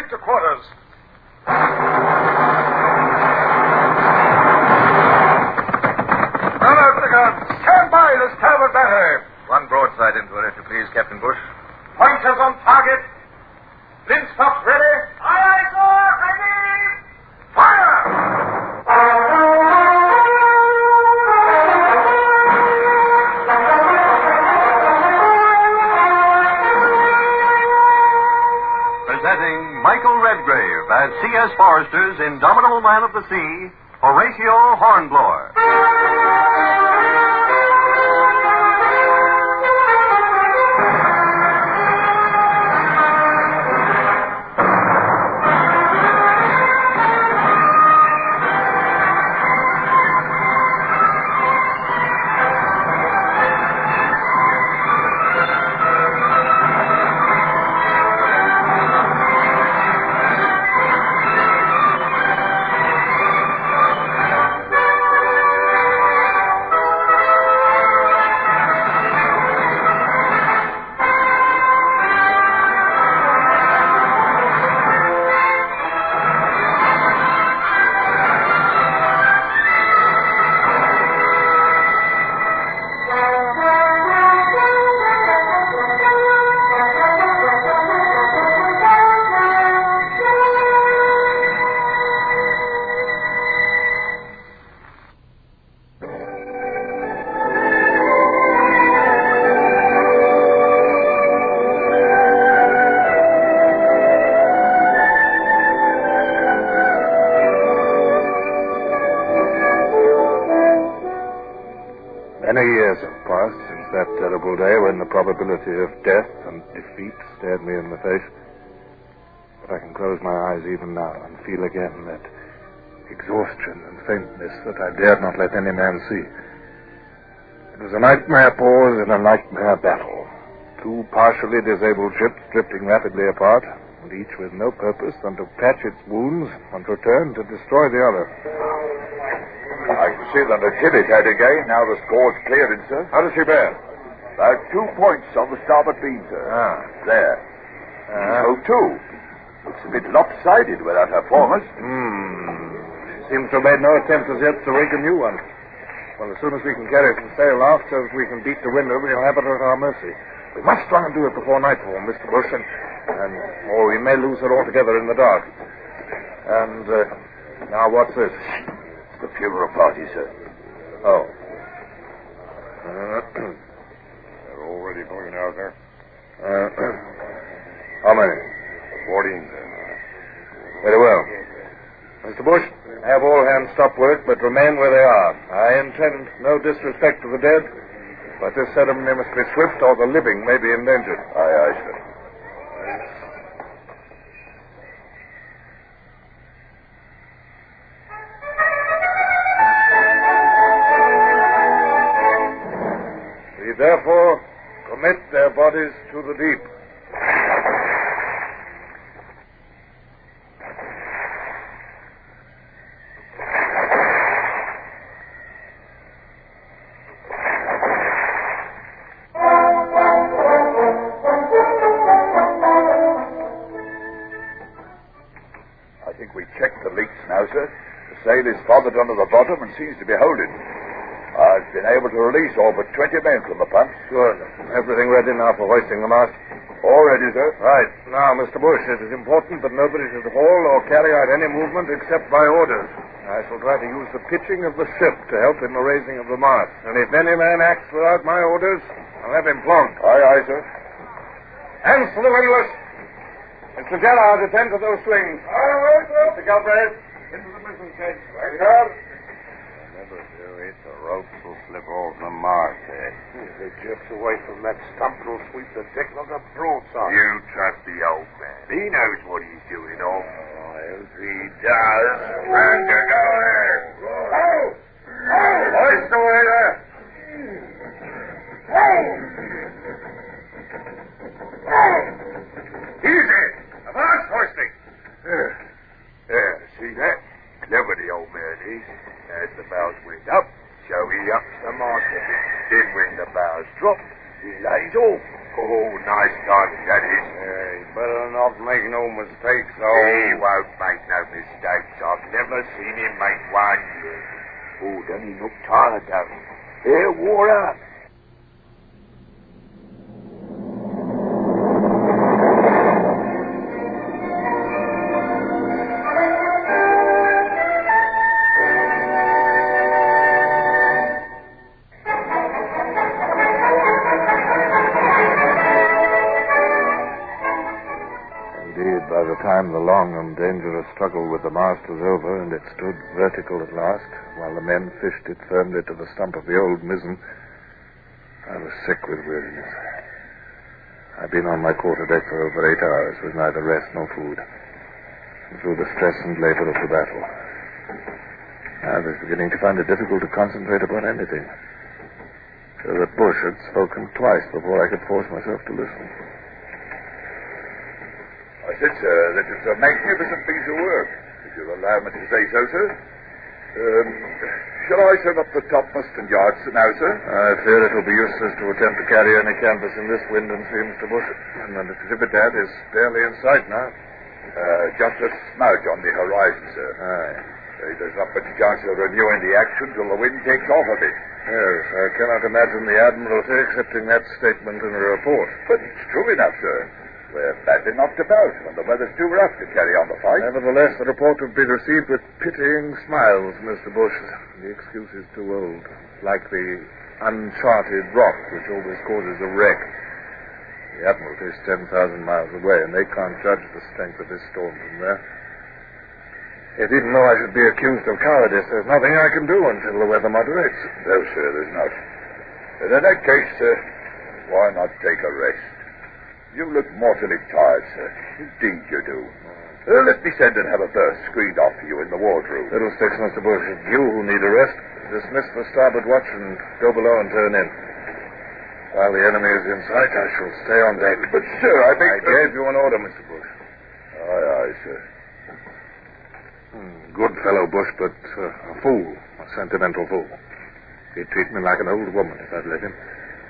to quarters. Now load the guns. Stand by the starboard battery. One broadside into it, if you please, Captain Bush. Pointers on target. Linstops ready. Aye, aye, sir. Ready. Fire! Presenting Michael Redgrave as C.S. Forrester's Indomitable Man of the Sea, Horatio Hornblower. Many years have passed since that terrible day when the probability of death and defeat stared me in the face. But I can close my eyes even now and feel again that exhaustion and faintness that I dared not let any man see. It was a nightmare pause in a nightmare battle. Two partially disabled ships drifting rapidly apart, and each with no purpose than to patch its wounds and return to destroy the other. I can see that Achilles had again. Now the score's clearing, sir. How does she bear? About 2 points on the starboard beam, sir. There. So, too. It's a bit lopsided without her foremast. She seems to have made no attempt as yet to rig a new one. Well, as soon as we can carry some sail aft so that we can beat the wind, we'll have it at our mercy. We must try and do it before nightfall, Mr. Bush, or we may lose her altogether in the dark. And, now what's this? The funeral party, sir. Oh. They're already going out there. How many? 14, sir. Very well. Mr. Bush, have all hands stop work, but remain where they are. I intend no disrespect to the dead, but this ceremony must be swift or the living may be endangered. Aye, aye, sir. Therefore, commit their bodies to the deep. I think we checked the leaks now, sir. The sail is fothered under the bottom and seems to be holding. I've been able to release all but 20 men from the pump. Good. Everything ready now for hoisting the mast? All ready, sir. Right. Now, Mr. Bush, it is important that nobody should haul or carry out any movement except by orders. I shall try to use the pitching of the ship to help in the raising of the mast. And if any man acts without my orders, I'll have him flogged. Aye, aye, sir. Hands to the windlass. Mr. Gerard, attend to those slings. Aye, aye, sir. Mr. Galbraith, into the mizzen case. Right, sir. Never do it. The ropes will slip off the mast head. If he jerks away from that stump, it'll sweep the deck like a broadside. You trust the old man. He knows what he's doing, all. If he does, under there. Oh! Hoist away there! Easy! Avast hoisting! There, see that? Clever the old man is. As the bows went up, so he ups the mast a bit. Then when the bows drop, he lays off. Oh, nice dodge, that is. He better not make no mistakes, He though. won't make no mistakes. I've never seen him make one. Oh, doesn't he look tired, though? They're wore out. By the time the long and dangerous struggle with the mast was over and it stood vertical at last, while the men fished it firmly to the stump of the old mizzen, I was sick with weariness. I'd been on my quarterdeck for over 8 hours with neither rest nor food, and through the stress and labor of the battle. I was beginning to find it difficult to concentrate upon anything, so that Bush had spoken twice before I could force myself to listen. I said, sir, that it's a magnificent piece of work, if you'll allow me to say so, sir. Shall I turn up the topmast and yards now, sir? I fear it will be useless to attempt to carry any canvas in this wind and sea, Mr. Bush. And the Trinidad is barely in sight now. Just a smudge on the horizon, sir. Aye. There's not much chance of reviewing the action till the wind takes off a bit. Yes, I cannot imagine the Admiralty accepting that statement in a report. But it's true enough, sir. We're badly knocked about, and the weather's too rough to carry on the fight. Nevertheless, the report would be received with pitying smiles, Mr. Bush. The excuse is too old. Like the uncharted rock, which always causes a wreck. The Admiralty is 10,000 miles away, and they can't judge the strength of this storm from there. Yet even though I should be accused of cowardice, there's nothing I can do until the weather moderates. No, sir, there's not. And in that case, why not take a rest? You look mortally tired, sir. Indeed you do. Let me send and have a berth screened off for you in the wardroom. Fiddlesticks, Mr. Bush. It's you who need a rest. Dismiss the starboard watch and go below and turn in. While the enemy is in sight, I shall stay on deck. But, sir, I gave you an order, Mr. Bush. Aye, sir. Good fellow, Bush, but a fool. A sentimental fool. He'd treat me like an old woman if I'd let him.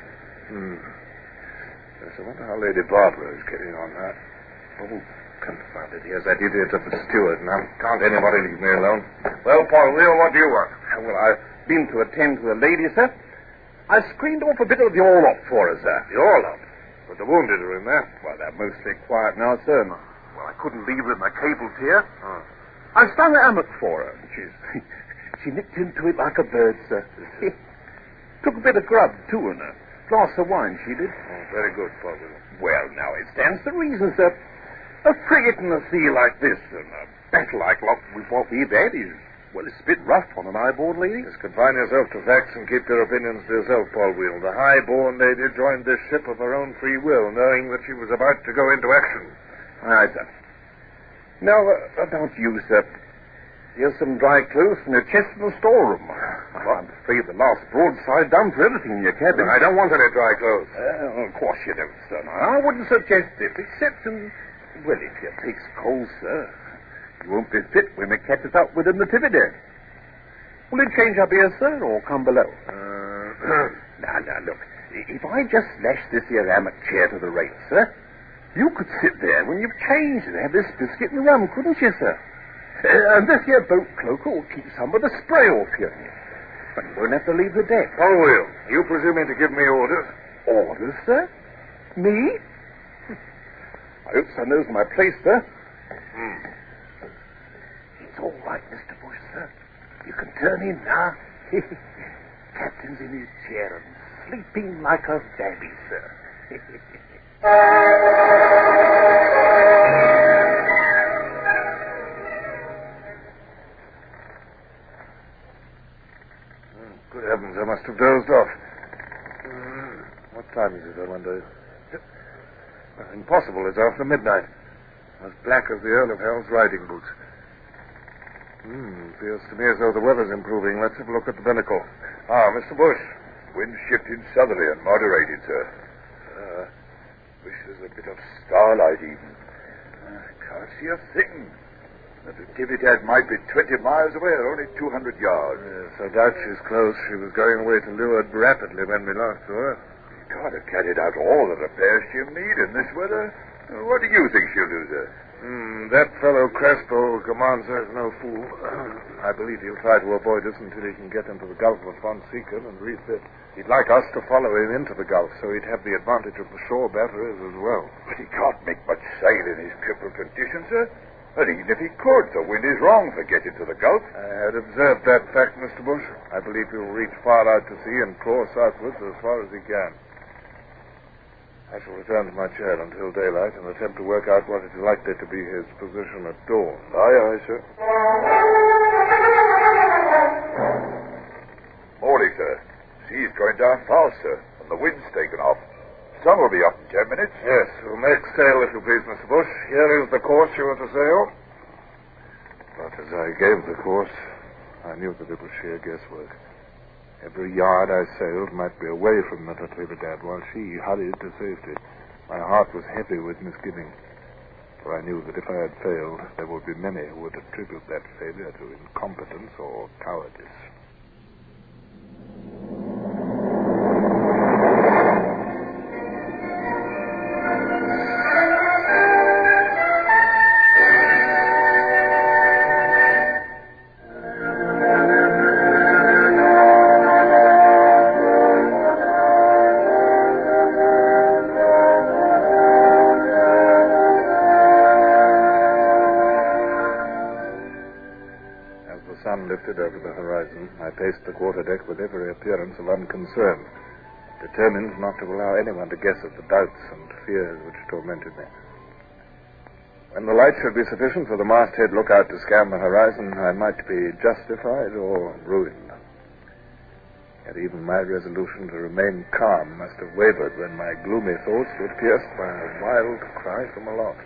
Yes, I wonder how Lady Barbara is getting on that. Oh, confound it. He has that idiot of a steward, and now can't anybody leave me alone. Well, Paul Wheel, what do you want? Well, I've been to attend to the lady, sir. I screened off a bit of the orlop for her, sir. The orlop? But the wounded are in there. Well, they're mostly quiet now, sir. Well, I couldn't leave her in the cable tier. Oh. I stung the hammock for her. She nipped into it like a bird, sir. Took a bit of grub, too, and a glass of wine, she did. Oh, very good, Paul Wheel. Well, now, it stands to reason, sir. A frigate in the sea like this, and a battle like what we've had is, well, it's a bit rough on an high-born lady. Just confine yourself to facts and keep your opinions to yourself, Paul Wheel. The high-born lady joined this ship of her own free will, knowing that she was about to go into action. Aye, sir. Now, about you, sir. Here's some dry clothes from your chest in the storeroom. I'm afraid the last broadside done for everything in your cabin. I don't want any dry clothes. Of course you don't, sir. Now, I wouldn't suggest it, except well, if you takes cold, sir, you won't be fit when we catch us up with the Nativity. Will you change up here, sir, or come below? Now, look. If I just lash this here hammock chair to the rail, sir, you could sit there when you've changed and have this biscuit and rum, couldn't you, sir? And this here boat cloak will keep some of the spray off you. But you won't have to leave the deck. Paul Wheel, you presuming to give me orders? Orders, sir? Me? I hope sir knows my place, sir. It's all right, Mr. Bush, sir. You can turn in now. Captain's in his chair and sleeping like a baby, sir. Good heavens, I must have dozed off. What time is it, I wonder? Impossible, it's after midnight. As black as the Earl of Hell's riding boots. Feels to me as though the weather's improving. Let's have a look at the binnacle. Mr. Bush. Wind shifting southerly and moderated, sir. Wish there's a bit of starlight even. I can't see a thing. The Natividad might be 20 miles away or only 200 yards. Yes, I doubt she's close. She was going away to leeward rapidly when we last saw her. can't have carried out all the repairs she'll need in this weather. What do you think she'll do, sir? That fellow Crespo commands her is no fool. I believe he'll try to avoid us until he can get into the Gulf of Fonseca and refit. He'd like us to follow him into the Gulf, so he'd have the advantage of the shore batteries as well. But he can't make much sail in his crippled condition, sir. And even if he could, the wind is wrong for getting to the Gulf. I had observed that fact, Mr. Bush. I believe he'll reach far out to sea and claw southwards as far as he can. I shall return to my chair until daylight and attempt to work out what is likely to be his position at dawn. Aye, sir. Morning, sir. Sea's going down fast, sir, and the wind's taken off. Sun will be up in 10 minutes. Yes, we'll make sail if you please, Mr. Bush. Here is the course you are to sail. But as I gave the course, I knew that it was sheer guesswork. Every yard I sailed might be away from the Trinidad while she hurried to safety. My heart was heavy with misgiving, for I knew that if I had failed, there would be many who would attribute that failure to incompetence or cowardice. Over the horizon, I paced the quarterdeck with every appearance of unconcern, determined not to allow anyone to guess at the doubts and fears which tormented me. When the light should be sufficient for the masthead lookout to scan the horizon, I might be justified or ruined. Yet even my resolution to remain calm must have wavered when my gloomy thoughts were pierced by a wild cry from aloft.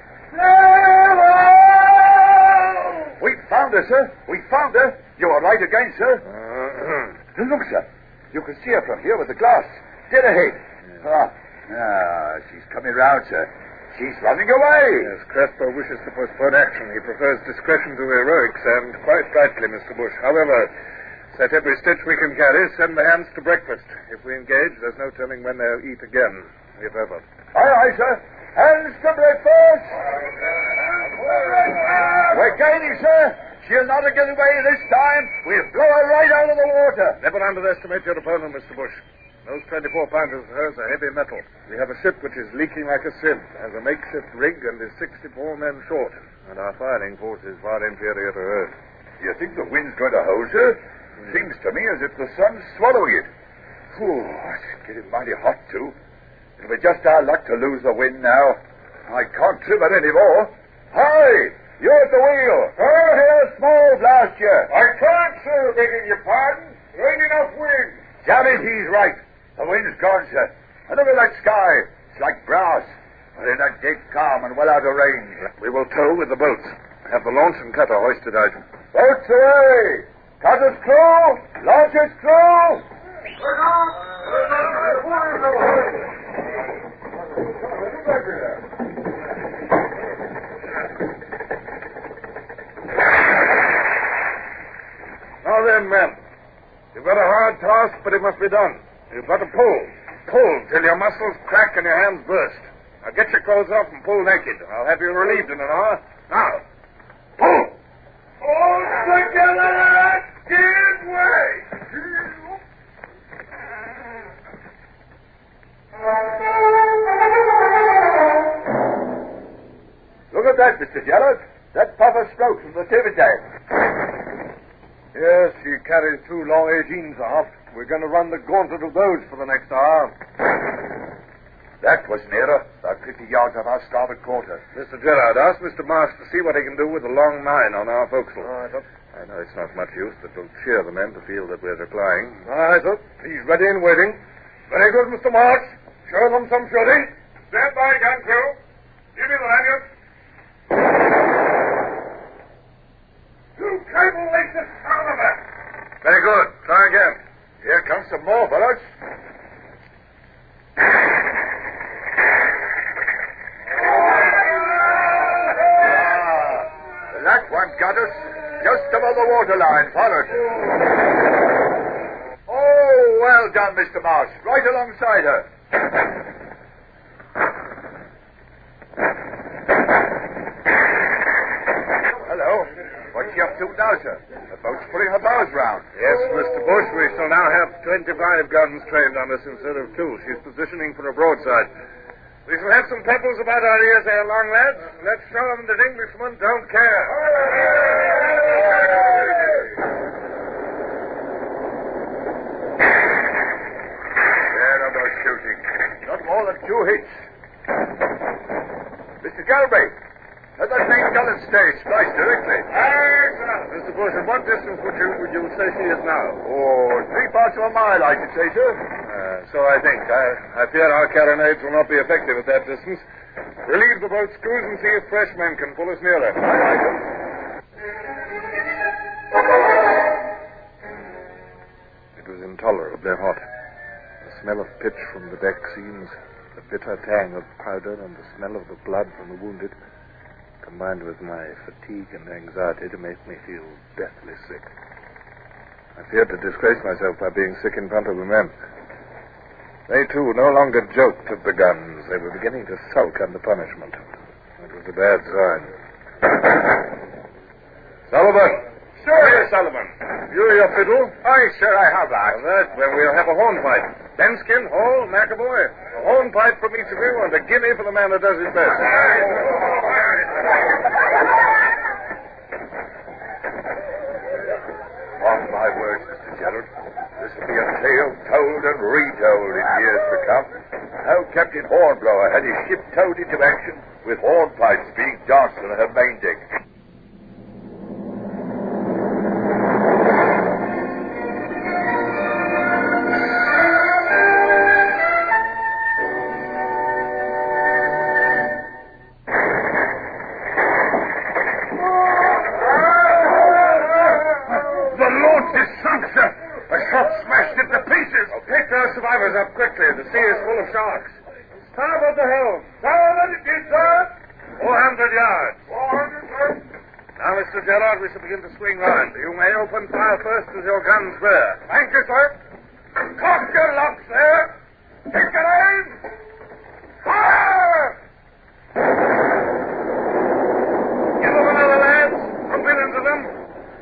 We found her, sir. We found her. You are right again, sir. Look, sir. You can see her from here with the glass. Dead ahead. Yeah. She's coming round, sir. She's running away. Yes, Crespo wishes to postpone action. He prefers discretion to heroics, and quite rightly, Mr. Bush. However, set every stitch we can carry, send the hands to breakfast. If we engage, there's no telling when they'll eat again, if ever. Aye, sir. Hands to breakfast. We're gaining, sir. She'll not get away this time. We'll blow her right out of the water. Never underestimate your opponent, Mr. Bush. Those 24-pounders of hers are heavy metal. We have a ship which is leaking like a sieve, has a makeshift rig, and is 64 men short. And our firing force is far inferior to hers. You think the wind's going to hold, sir? Seems to me as if the sun's swallowing it. It's getting mighty hot, too. It'll be just our luck to lose the wind now. I can't trim it any more. Hi! You're at the wheel. Here's small blast you. I can't, sir, begging your pardon. There ain't enough wind. Damn it, he's right. The wind's gone, sir. And look at that sky. It's like brass. We're in a dead calm and well out of range. We will tow with the boats. Have the launch and cutter hoisted out. Boats away! Cutter's crew! Launch's crew! Look out! Now then, men. You've got a hard task, but it must be done. You've got to pull. Pull till your muscles crack and your hands burst. Now get your clothes off and pull naked. I'll have you relieved in an hour. Now, pull! All together! Give way! Look at that, Mr. Jarrett. That puff of smoke from the Trinidad. Yes, she carries 2 long 18s aft. We're going to run the gauntlet of those for the next hour. That was nearer. About 50 yards off our starboard quarter. Mr. Gerard, ask Mr. Marsh to see what he can do with the long 9 on our forecastle. I know it's not much use, but it'll cheer the men to feel that we're replying. Aye, sir. He's ready and waiting. Very good, Mr. Marsh. Show them some shooting. Stand by, gun crew. Give me the lanyard. 2 cable laces out of it. Very good. Try again. Here comes some more, fellows. That one got us just above the waterline. Followed. Oh, well Well done, Mr. Marsh. Right alongside her. Hello. What's she up to now, sir? The boat's putting her bows round. Yes, Mr. Bush, we shall now have 25 guns trained on us instead of 2. She's positioning for a broadside. We shall have some pebbles about our ears ere long, lads. Let's show them that Englishmen don't care. There, no more shooting. Not more than 2 hits. Mr. Galbraith, let that main gallant stage splice directly. Mr. Bush, at what distance would you say she is now? Oh, 3/4 of a mile, I should say, sir. So I think. I fear our carronades will not be effective at that distance. Relieve the boat's crews and see if fresh men can pull us nearer. It was intolerably hot. The smell of pitch from the deck seams, the bitter tang of powder, and the smell of the blood from the wounded, combined with my fatigue and anxiety to make me feel deathly sick. I feared to disgrace myself by being sick in front of the men. They, too, no longer joked at the guns. They were beginning to sulk under punishment. It was a bad sign. Sullivan! Sir! Here, Sullivan. You your fiddle? Aye, sir, I have that. Well, we'll have a hornpipe. Benskin, Hall, McAvoy. A hornpipe from each of you and a guinea for the man that does his best. On my words, Mr. Gerald, this will be a tale told and retold in years to come. How Captain Hornblower had his ship towed into action with hornpipes being danced on her main deck. Survivors up quickly. The sea is full of sharks. Starboard the helm. Starboard it is, sir. 400 yards. 400, sir. Now, Mr. Gerard, we shall begin to swing round. You may open fire first as your guns bear. Thank you, sir. Cock your locks there. Take your aim. Fire! Give them another, lads. A million of them.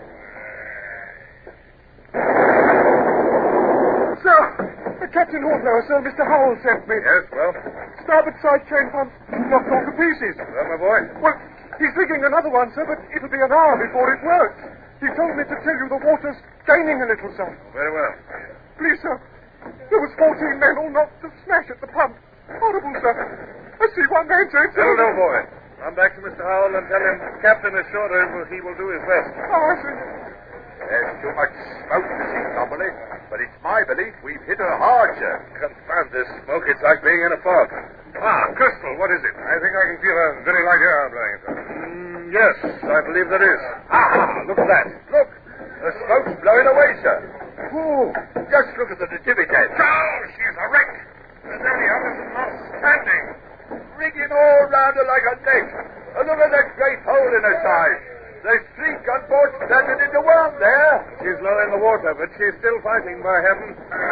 Sir! Captain Hornblower, sir, Mr. Howell sent me. Yes, well? Starboard side chain pump knocked all to pieces. Well, my boy? Well, he's rigging another one, sir, but it'll be an hour before it works. He told me to tell you the water's gaining a little, sir. Oh, very well. Please, sir. There was 14 men all knocked to smash at the pump. Horrible, sir. I see one man, sir. No, boy. Run back to Mr. Howell and tell him Captain is sure he will do his best. Oh, I see. There's too much smoke to see, Connolly, but it's my belief we've hit her hard, sir. Confound this smoke. It's like being in a fog. Crystal, what is it? I think I can feel a very light air blowing, sir. Yes, I believe there is. Look at that. Look. The smoke's blowing away, sir. Oh, just look at the nativity. Oh, she's a wreck. There's only Anderson not standing. Rigging all round her like a net. And look at that great hole in her side. There's 3 gunboats planted in the world there. She's low in the water, but she's still fighting, by heaven.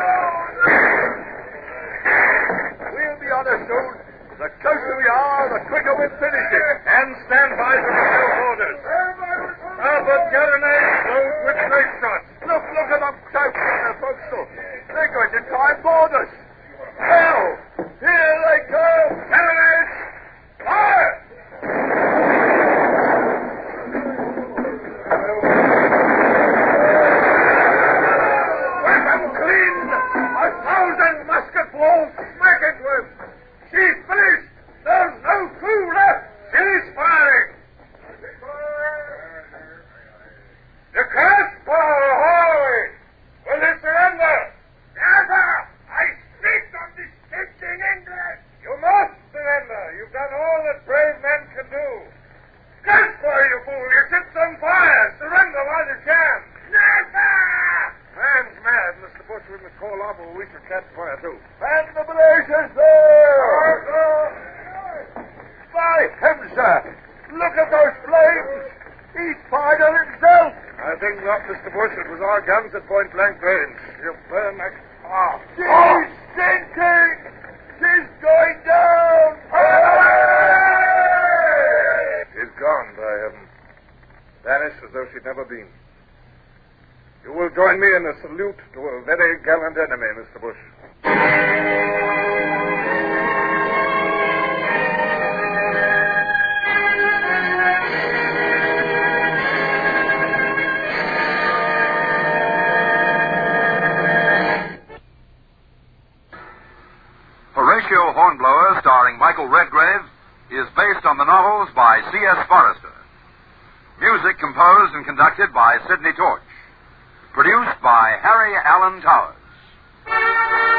We'll be on her soon. The closer we are, the quicker we'll finish it. And stand by for the orders. Starboard carronades load with grape shots. Look at them crouching in the forecastle. They're going to try and board us. Hell! Here they come! Carronades! Fire! Mr. Bush, it was our guns at point blank range. You burn like... she'd never been. You will join me in a salute to a very gallant enemy, Mr. Bush. Horatio Hornblower, starring Michael Redgrave, is based on the novels by C.S. Forrester. Music composed and conducted by Sidney Torch. Produced by Harry Allen Towers.